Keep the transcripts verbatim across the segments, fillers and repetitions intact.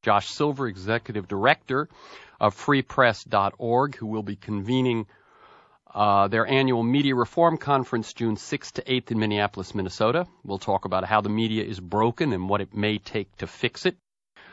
Josh Silver, Executive Director of free press dot org, who will be convening uh, their annual Media Reform Conference June sixth to eighth in Minneapolis, Minnesota. We'll talk about how the media is broken and what it may take to fix it.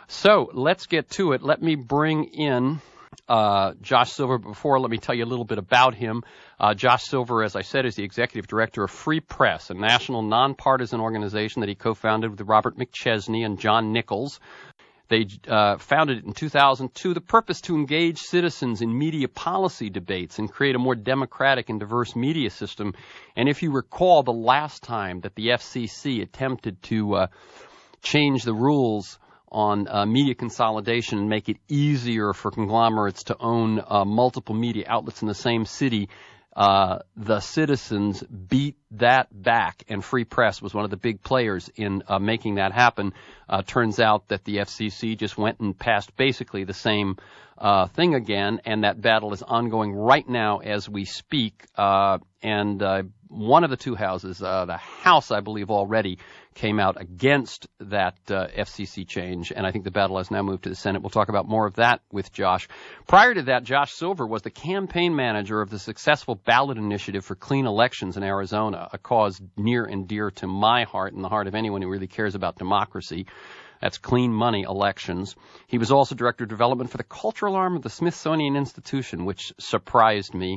So let's get to it. Let me bring in uh, Josh Silver. Before, let me tell you a little bit about him. Uh, Josh Silver, as I said, is the Executive Director of Free Press, a national nonpartisan organization that he co-founded with Robert McChesney and John Nichols. They uh, founded it in two thousand two, the purpose to engage citizens in media policy debates and create a more democratic and diverse media system. And if you recall, the last time that the F C C attempted to uh, change the rules on uh, media consolidation and make it easier for conglomerates to own uh, multiple media outlets in the same city, Uh, the citizens beat that back, and Free Press was one of the big players in uh, making that happen. Uh, turns out that the F C C just went and passed basically the same uh, thing again, and that battle is ongoing right now as we speak. Uh, and uh, one of the two houses, uh, the House, I believe, already came out against that uh, F C C change, and I think the battle has now moved to the Senate. We'll talk about more of that with Josh. Prior to that, Josh Silver was the campaign manager of the successful ballot initiative for clean elections in Arizona, a cause near and dear to my heart and the heart of anyone who really cares about democracy. That's clean money elections. He was also director of development for the cultural arm of the Smithsonian Institution, which surprised me.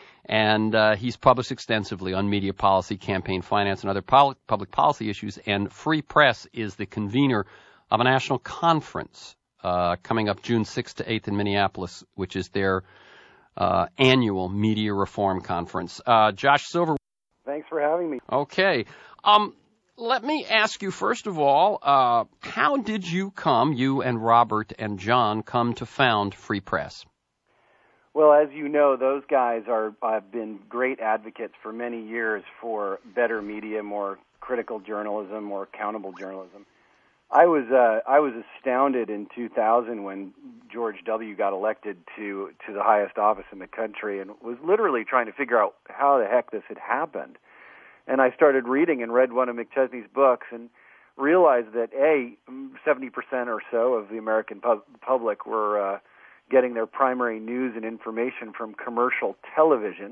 And uh, he's published extensively on media policy, campaign finance, and other pol- public policy issues. And Free Press is the convener of a national conference uh, coming up June sixth to eighth in Minneapolis, which is their uh, annual Media Reform Conference. Uh, Josh Silver. Thanks for having me. Okay. Um, let me ask you, first of all, uh, how did you come, you and Robert and John, come to found Free Press? Well, as you know, those guys are have been great advocates for many years for better media, more critical journalism, more accountable journalism. I was uh, I was astounded in two thousand when George W. got elected to to the highest office in the country, and was literally trying to figure out how the heck this had happened. And I started reading and read one of McChesney's books and realized that A, seventy percent or so of the American pub- public were uh, getting their primary news and information from commercial television,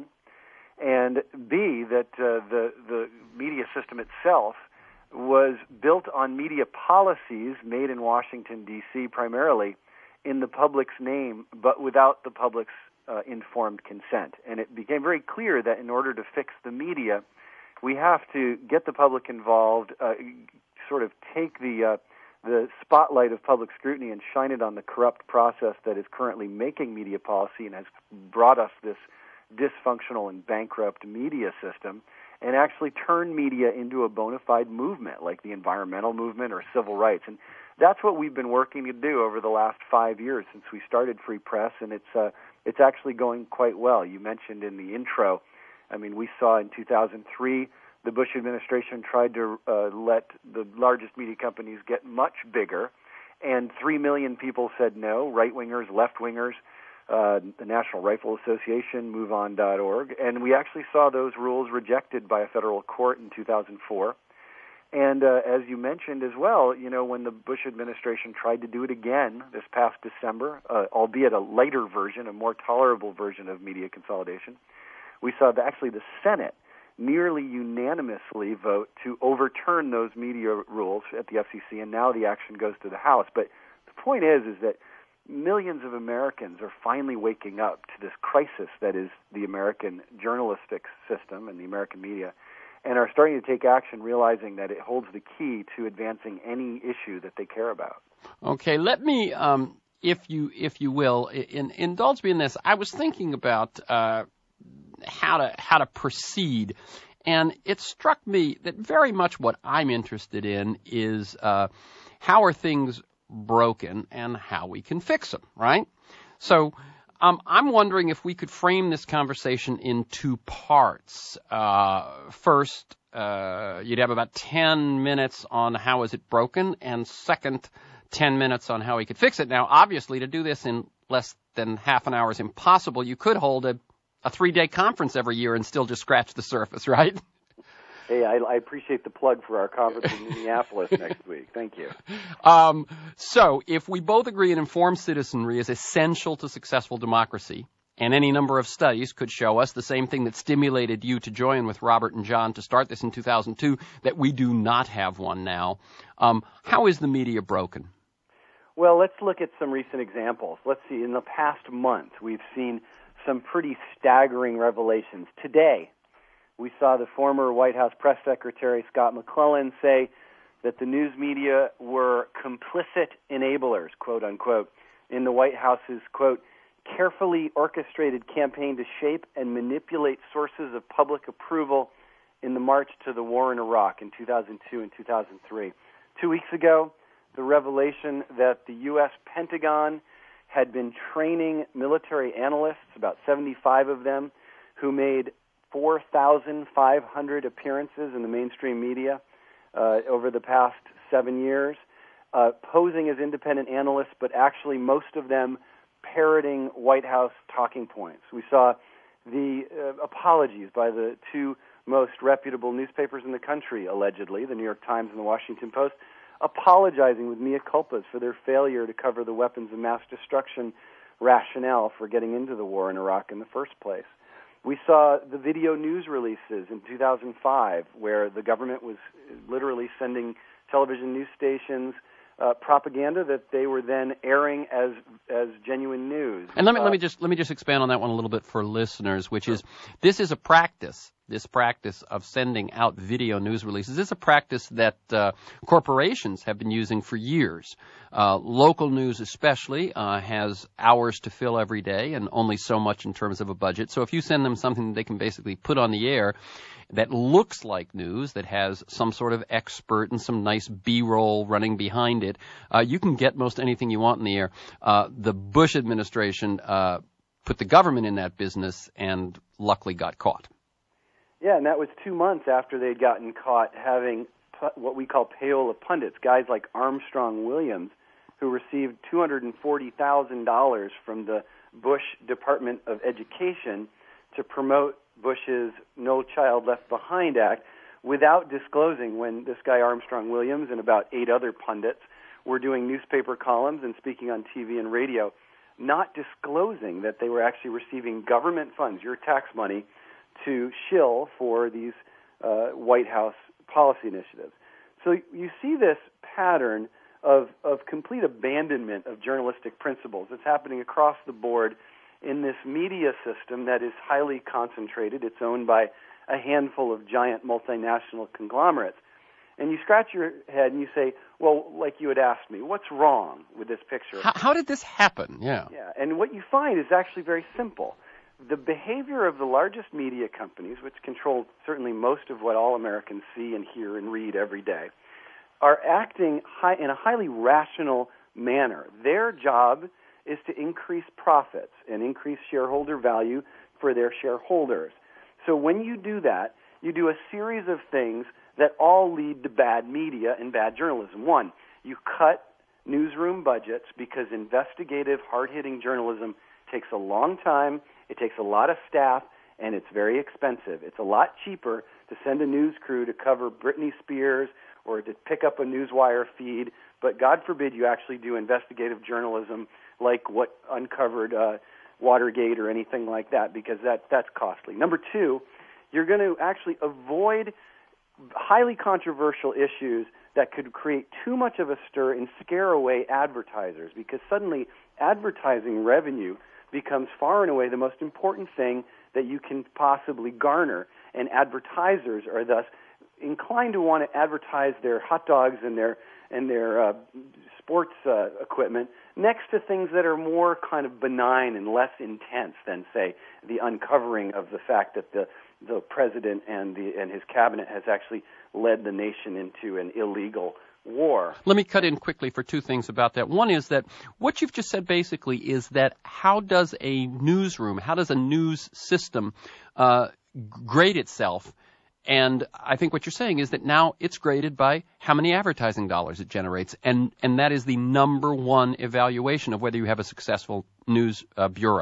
and B, that uh, the the media system itself was built on media policies made in Washington, D C primarily in the public's name, but without the public's uh, informed consent. And it became very clear that in order to fix the media, we have to get the public involved, uh, sort of take the uh, the spotlight of public scrutiny and shine it on the corrupt process that is currently making media policy and has brought us this dysfunctional and bankrupt media system, and actually turn media into a bona fide movement like the environmental movement or civil rights. And that's what we've been working to do over the last five years since we started Free Press, and it's uh, it's actually going quite well. You mentioned in the intro, I mean, we saw in two thousand three the Bush administration tried to uh, let the largest media companies get much bigger, and three million people said no, right-wingers, left-wingers, uh, the National Rifle Association, move on dot org, and we actually saw those rules rejected by a federal court in two thousand four. And uh, as you mentioned as well, you know, when the Bush administration tried to do it again this past December, uh, albeit a lighter version, a more tolerable version of media consolidation, we saw that actually the Senate nearly unanimously vote to overturn those media rules at the F C C, and now the action goes to the House. But the point is, is that millions of Americans are finally waking up to this crisis that is the American journalistic system and the American media, and are starting to take action, realizing that it holds the key to advancing any issue that they care about. Okay, let me, um, if you if you will, in, indulge me in this. I was thinking about uh, how to how to proceed, and it struck me that very much what I'm interested in is uh, how are things broken and how we can fix them, right? So um, I'm wondering if we could frame this conversation in two parts. Uh, first, uh, you'd have about ten minutes on how is it broken, and second, ten minutes on how we could fix it. Now, obviously, to do this in less than half an hour is impossible. You could hold a, a three-day conference every year and still just scratch the surface, right? Hey, I, I appreciate the plug for our conference in Minneapolis next week. Thank you. Um, so, if we both agree an informed citizenry is essential to successful democracy, and any number of studies could show us the same thing that stimulated you to join with Robert and John to start this in two thousand two, that we do not have one now, um, how is the media broken? Well, let's look at some recent examples. Let's see, in the past month, we've seen some pretty staggering revelations. Today, we saw the former White House press secretary, Scott McClellan, say that the news media were complicit enablers, quote unquote, in the White House's, quote, carefully orchestrated campaign to shape and manipulate sources of public approval in the march to the war in Iraq in two thousand two and two thousand three. Two weeks ago, the revelation that the U S Pentagon had been training military analysts, about seventy-five of them, who made four thousand five hundred appearances in the mainstream media uh, over the past seven years, uh, posing as independent analysts, but actually most of them parroting White House talking points. We saw the uh, apologies by the two most reputable newspapers in the country, allegedly, the New York Times and the Washington Post, apologizing with mea culpas for their failure to cover the weapons of mass destruction rationale for getting into the war in Iraq in the first place. We saw the video news releases in two thousand five, where the government was literally sending television news stations uh, propaganda that they were then airing as as genuine news. And let me uh, let me just let me just expand on that one a little bit for listeners, which is this is a practice. This practice of sending out video news releases is a practice that uh, corporations have been using for years. Uh, local news especially uh, has hours to fill every day and only so much in terms of a budget. So if you send them something that they can basically put on the air that looks like news, that has some sort of expert and some nice B-roll running behind it, uh, you can get most anything you want in the air. Uh, the Bush administration uh, put the government in that business and luckily got caught. Yeah, and that was two months after they'd gotten caught having what we call payola pundits, guys like Armstrong Williams, who received two hundred forty thousand dollars from the Bush Department of Education to promote Bush's No Child Left Behind Act without disclosing when this guy Armstrong Williams and about eight other pundits were doing newspaper columns and speaking on T V and radio, not disclosing that they were actually receiving government funds, your tax money, to shill for these uh, White House policy initiatives. So you see this pattern of, of complete abandonment of journalistic principles. It's happening across the board in this media system that is highly concentrated. It's owned by a handful of giant multinational conglomerates. And you scratch your head and you say, well, like you had asked me, what's wrong with this picture? How, how did this happen? Yeah. Yeah, and what you find is actually very simple. The behavior of the largest media companies, which control certainly most of what all Americans see and hear and read every day, are acting high, in a highly rational manner. Their job is to increase profits and increase shareholder value for their shareholders. So when you do that, you do a series of things that all lead to bad media and bad journalism. One, you cut newsroom budgets because investigative, hard-hitting journalism takes a long time, it takes a lot of staff, and it's very expensive. It's a lot cheaper to send a news crew to cover Britney Spears or to pick up a Newswire feed, but God forbid you actually do investigative journalism like what uncovered uh, Watergate or anything like that, because that, that's costly. Number two, you're going to actually avoid highly controversial issues that could create too much of a stir and scare away advertisers, because suddenly advertising revenue becomes far and away the most important thing that you can possibly garner, and advertisers are thus inclined to want to advertise their hot dogs and their and their uh, sports uh, equipment next to things that are more kind of benign and less intense than, say, the uncovering of the fact that the the president and the and his cabinet has actually led the nation into an illegal war. Let me cut in quickly for two things about that. One is that what you've just said basically is that how does a newsroom, how does a news system uh, grade itself? And I think what you're saying is that now it's graded by how many advertising dollars it generates, and, and that is the number one evaluation of whether you have a successful news uh, bureau.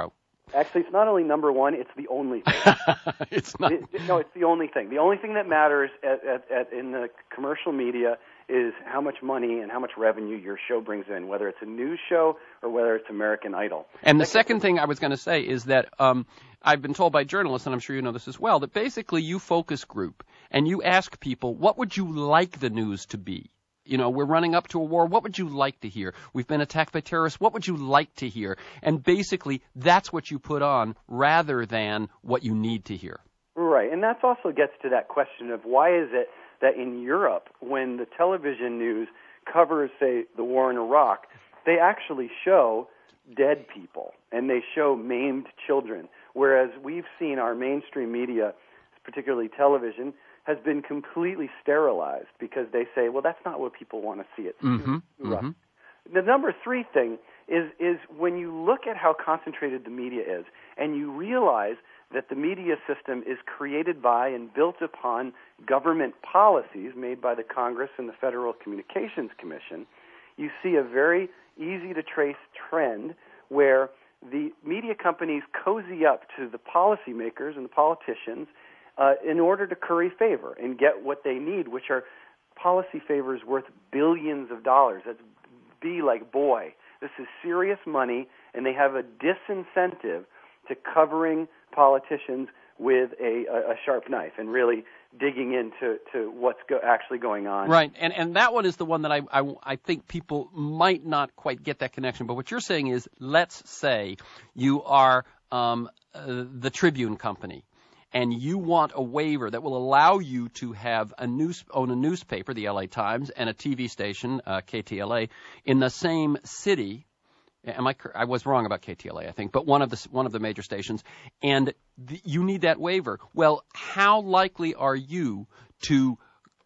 Actually, it's not only number one, it's the only thing. It's not. It, no, it's the only thing. The only thing that matters at, at, at, in the commercial media is how much money and how much revenue your show brings in, whether it's a news show or whether it's American Idol. And the second thing I was going to say is that um, I've been told by journalists, and I'm sure you know this as well, that basically you focus group and you ask people, what would you like the news to be? You know, we're running up to a war. What would you like to hear? We've been attacked by terrorists. What would you like to hear? And basically, that's what you put on rather than what you need to hear. Right. And that also gets to that question of why is it that in Europe, when the television news covers, say, the war in Iraq, they actually show dead people and they show maimed children, whereas we've seen our mainstream media, particularly television, has been completely sterilized because they say, well, that's not what people want to see. It's mm-hmm, too rough. Mm-hmm. The number three thing is is when you look at how concentrated the media is and you realize that the media system is created by and built upon government policies made by the Congress and the Federal Communications Commission, you see a very easy-to-trace trend where the media companies cozy up to the policymakers and the politicians Uh, in order to curry favor and get what they need, which are policy favors worth billions of dollars. That's B like boy. This is serious money, and they have a disincentive to covering politicians with a, a, a sharp knife and really digging into to what's go, actually going on. Right, and and that one is the one that I, I, I think people might not quite get that connection. But what you're saying is, let's say you are um, uh, the Tribune Company, and you want a waiver that will allow you to have a news, own a newspaper, the L A Times, and a T V station, uh, K T L A, in the same city. Am I? I was wrong about K T L A, I think, but one of the one of the major stations, and the, you need that waiver. Well, how likely are you to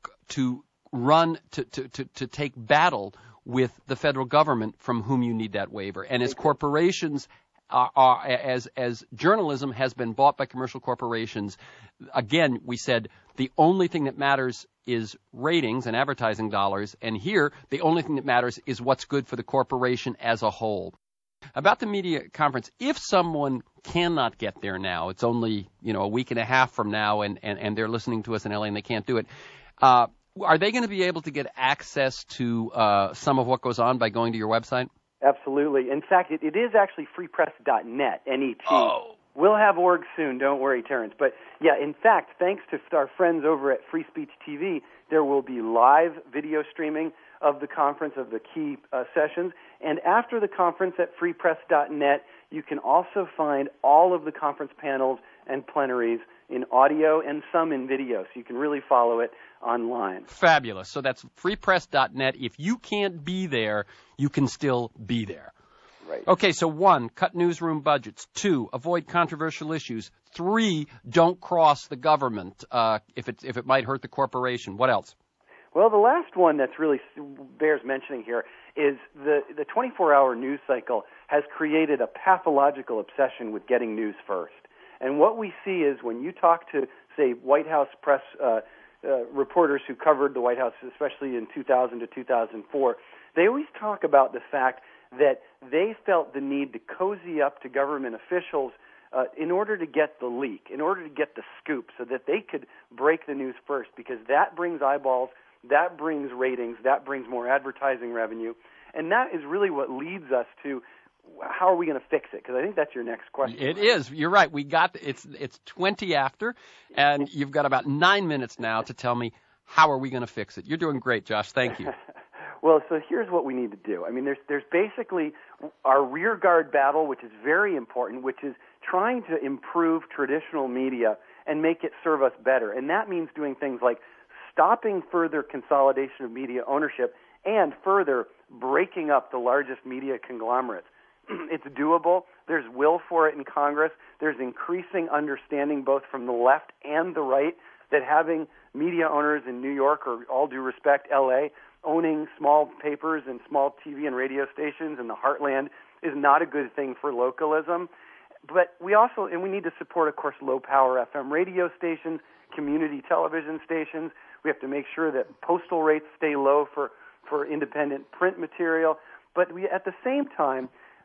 to run to to to, to take battle with the federal government from whom you need that waiver? And as corporations. Are, are, as as journalism has been bought by commercial corporations, again, we said the only thing that matters is ratings and advertising dollars, and here the only thing that matters is what's good for the corporation as a whole. About the media conference, if someone cannot get there now, it's only you know a week and a half from now, and, and, and they're listening to us in L A and they can't do it, uh, are they going to be able to get access to uh, some of what goes on by going to your website? Absolutely. In fact, it, it is actually free press dot net, N E T. Oh. We'll have org soon, don't worry, Terrence. But, yeah, in fact, thanks to our friends over at Free Speech T V, there will be live video streaming of the conference, of the key uh, sessions. And after the conference at free press dot net, you can also find all of the conference panels and plenaries in audio and some in video, so you can really follow it online. Fabulous. So that's free press dot net. If you can't be there, you can still be there. Right. Okay, so one, cut newsroom budgets. Two, avoid controversial issues. Three, don't cross the government uh, if it if it might hurt the corporation. What else? Well, the last one that's really bears mentioning here is the the twenty-four hour news cycle has created a pathological obsession with getting news first. And what we see is when you talk to, say, White House press uh, uh, reporters who covered the White House, especially in two thousand to two thousand four, they always talk about the fact that they felt the need to cozy up to government officials uh, in order to get the leak, in order to get the scoop, so that they could break the news first, because that brings eyeballs, that brings ratings, that brings more advertising revenue, and that is really what leads us to how are we going to fix it? Because I think that's your next question. It is. You're right. We got it's it's twenty after, and you've got about nine minutes now to tell me how are we going to fix it. You're doing great, Josh. Thank you. Well, so here's what we need to do. I mean, there's there's basically our rear guard battle, which is very important, which is trying to improve traditional media and make it serve us better. And that means doing things like stopping further consolidation of media ownership and further breaking up the largest media conglomerates. It's doable. There's will for it in Congress. There's increasing understanding both from the left and the right that having media owners in New York, or all due respect, L A, owning small papers and small T V and radio stations in the heartland is not a good thing for localism. But we also, and we need to support, of course, low-power F M radio stations, community television stations. We have to make sure that postal rates stay low for, for independent print material. But we, at the same time,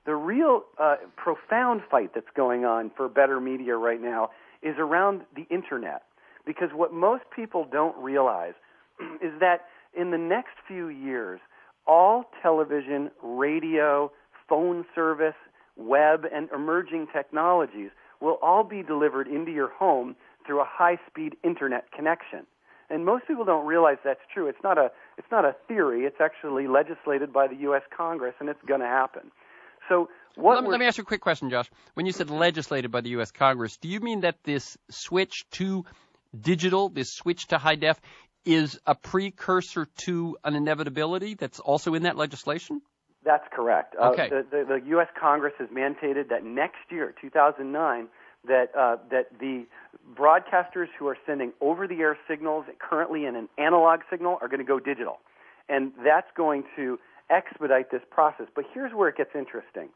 The real uh, profound fight that's going on for better media right now is around the Internet. Because what most people don't realize is that in the next few years, all television, radio, phone service, web, and emerging technologies will all be delivered into your home through a high-speed Internet connection. And most people don't realize that's true. It's not a, it's not a theory. It's actually legislated by the U S Congress, and it's going to happen. So what let, me, let me ask you a quick question, Josh. When you said legislated by the U S Congress, do you mean that this switch to digital, this switch to high def, is a precursor to an inevitability that's also in that legislation? That's correct. Okay. Uh, the, the, the U S Congress has mandated that next year, two thousand nine, that uh, that the broadcasters who are sending over-the-air signals currently in an analog signal are going to go digital. And that's going to expedite this process. But here's where it gets interesting.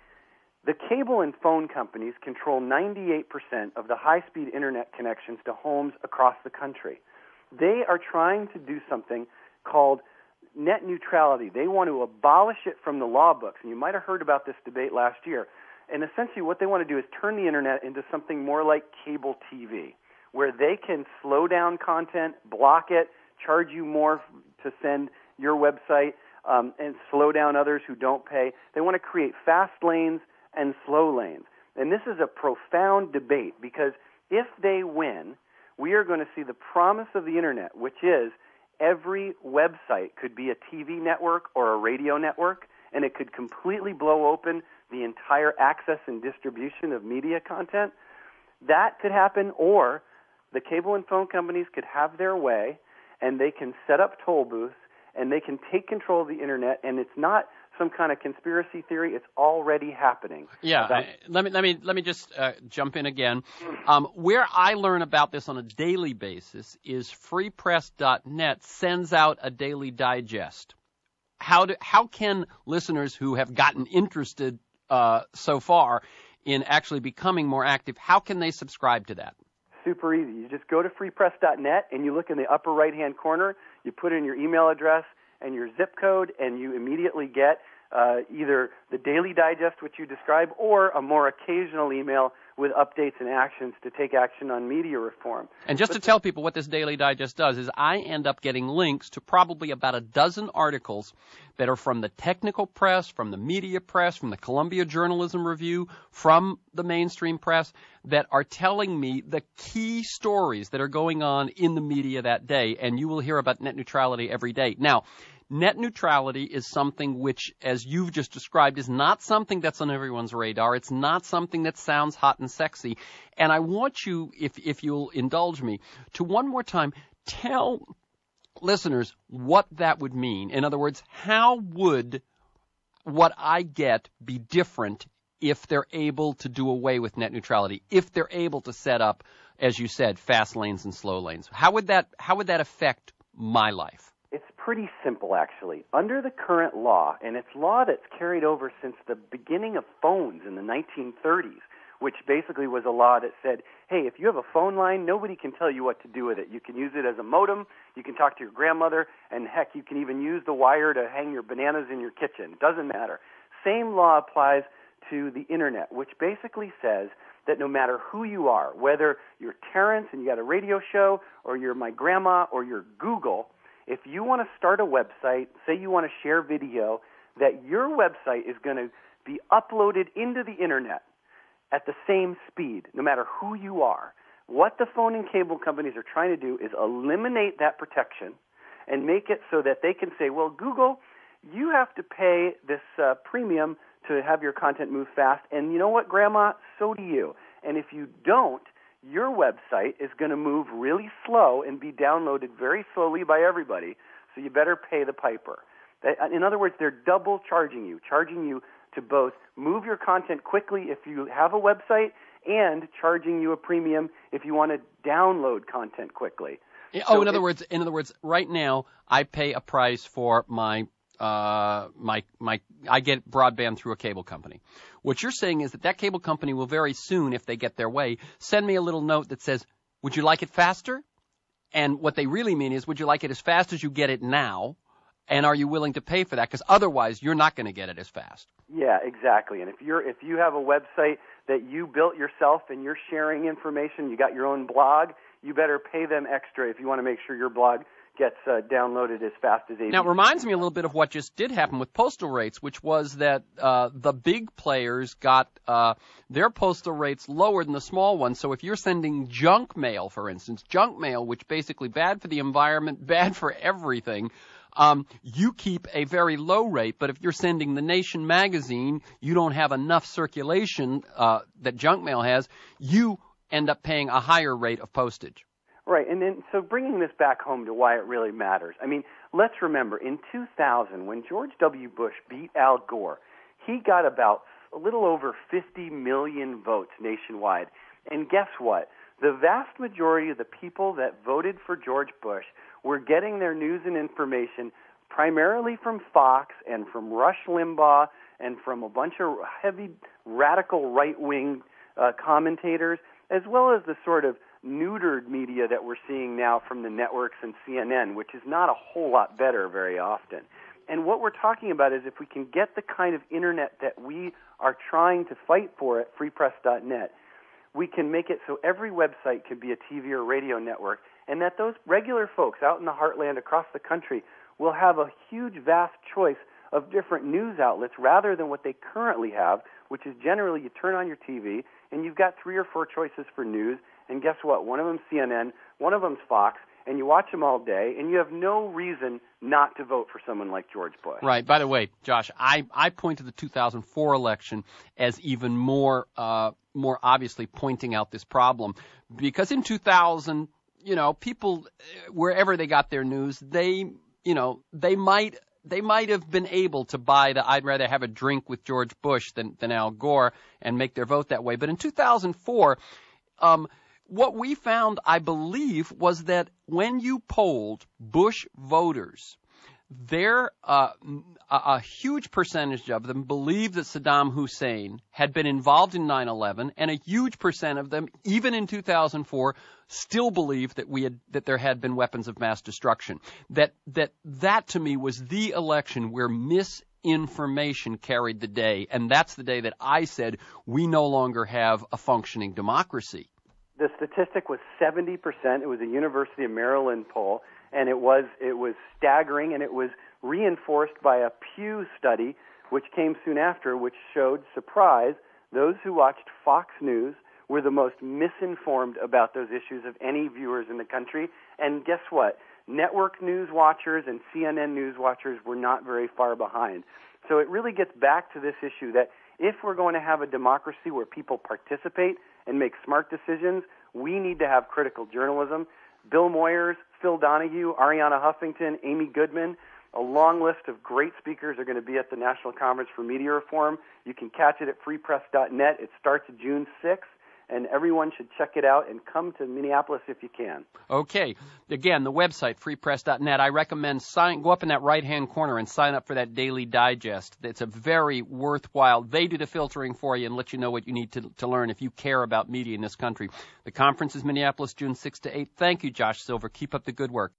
The cable and phone companies control ninety-eight percent of the high-speed Internet connections to homes across the country. They are trying to do something called net neutrality. They want to abolish it from the law books. And you might have heard about this debate last year. And essentially what they want to do is turn the Internet into something more like cable T V, where they can slow down content, block it, charge you more to send your website, um, and slow down others who don't pay. They want to create fast lanes and slow lanes. And this is a profound debate because if they win, we are going to see the promise of the Internet, which is every website could be a T V network or a radio network, and it could completely blow open the entire access and distribution of media content. That could happen, or the cable and phone companies could have their way, and they can set up toll booths, and they can take control of the Internet, and it's not some kind of conspiracy theory. It's already happening. Yeah, About- I, let me let me let me just uh, jump in again. Um, where I learn about this on a daily basis is free press dot net sends out a daily digest. How do how can listeners who have gotten interested uh, so far in actually becoming more active, how can they subscribe to that? Super easy. You just go to free press dot net and you look in the upper right-hand corner. You put in your email address and your zip code, and you immediately get uh, either the daily digest, which you describe, or a more occasional email with updates and actions to take action on media reform. And just but to tell people what this daily digest does is I end up getting links to probably about a dozen articles that are from the technical press, from the media press, from the Columbia Journalism Review, from the mainstream press, that are telling me the key stories that are going on in the media that day, and you will hear about net neutrality every day. Now, net neutrality is something which, as you've just described, is not something that's on everyone's radar. It's not something that sounds hot and sexy. And I want you, if if you'll indulge me, to one more time tell listeners what that would mean. In other words, how would what I get be different if they're able to do away with net neutrality, if they're able to set up, as you said, fast lanes and slow lanes? How would that how would that affect my life? It's pretty simple, actually. Under the current law, and it's law that's carried over since the beginning of phones in the nineteen thirties, which basically was a law that said, hey, if you have a phone line, nobody can tell you what to do with it. You can use it as a modem, you can talk to your grandmother, and heck, you can even use the wire to hang your bananas in your kitchen. It doesn't matter. Same law applies to the Internet, which basically says that no matter who you are, whether you're Terrence and you got a radio show, or you're my grandma, or you're Google, if you want to start a website, say you want to share video, that your website is going to be uploaded into the Internet at the same speed, no matter who you are. What the phone and cable companies are trying to do is eliminate that protection and make it so that they can say, well, Google, you have to pay this uh, premium to have your content move fast, and you know what, Grandma? So do you. And if you don't, your website is going to move really slow and be downloaded very slowly by everybody, so you better pay the piper. In other words, they're double charging you, charging you to both move your content quickly if you have a website and charging you a premium if you want to download content quickly. Oh, so in other it, words, in other words, right now I pay a price for my uh my my I get broadband through a cable company. What you're saying is that that cable company will very soon, if they get their way, send me a little note that says, would you like it faster? And what they really mean is, would you like it as fast as you get it now? And are you willing to pay for that? Because otherwise, you're not going to get it as fast. Yeah, exactly. And if you're if you have a website that you built yourself and you're sharing information, you got your own blog, you better pay them extra if you want to make sure your blog gets uh, downloaded as fast as A B C. Now, it reminds me a little bit of what just did happen with postal rates, which was that uh, the big players got uh, their postal rates lower than the small ones. So if you're sending junk mail, for instance, junk mail, which basically bad for the environment, bad for everything, um, you keep a very low rate. But if you're sending the Nation magazine, you don't have enough circulation uh, that junk mail has, you end up paying a higher rate of postage. Right, and then so bringing this back home to why it really matters. I mean, let's remember, in two thousand, when George W. Bush beat Al Gore, he got about a little over fifty million votes nationwide. And guess what? The vast majority of the people that voted for George Bush were getting their news and information primarily from Fox and from Rush Limbaugh and from a bunch of heavy, radical right-wing uh, commentators, as well as the sort of neutered media that we're seeing now from the networks and C N N, which is not a whole lot better very often. And what we're talking about is if we can get the kind of internet that we are trying to fight for at free press dot net, we can make it so every website can be a T V or radio network, and that those regular folks out in the heartland across the country will have a huge, vast choice of different news outlets rather than what they currently have, which is generally you turn on your T V and you've got three or four choices for news. And guess what? One of them's C N N, one of them's Fox, and you watch them all day, and you have no reason not to vote for someone like George Bush. Right. By the way, Josh, I, I point to the two thousand four election as even more uh, more obviously pointing out this problem, because in two thousand, you know, people wherever they got their news, they you know they might. They might have been able to buy the I'd rather have a drink with George Bush than, than Al Gore and make their vote that way. But in two thousand four, um, what we found, I believe, was that when you polled Bush voters, there uh, a, a huge percentage of them believed that Saddam Hussein had been involved in nine eleven, and a huge percent of them, even in two thousand four, still believed that we had that there had been weapons of mass destruction. That that that to me was the election where misinformation carried the day, and that's the day that I said we no longer have a functioning democracy. The statistic was seventy percent. It was a University of Maryland poll, and it was it was staggering, and it was reinforced by a Pew study, which came soon after, which showed, surprise, those who watched Fox News were the most misinformed about those issues of any viewers in the country. And guess what? Network news watchers and C N N news watchers were not very far behind. So it really gets back to this issue that if we're going to have a democracy where people participate and make smart decisions, we need to have critical journalism. Bill Moyers, Phil Donahue, Arianna Huffington, Amy Goodman, a long list of great speakers are going to be at the National Conference for Media Reform. You can catch it at free press dot net. It starts June sixth. And everyone should check it out and come to Minneapolis if you can. Okay. Again, the website, free press dot net. I recommend sign, go up in that right-hand corner and sign up for that daily digest. It's a very worthwhile. They do the filtering for you and let you know what you need to, to learn if you care about media in this country. The conference is Minneapolis, June sixth to eighth. Thank you, Josh Silver. Keep up the good work.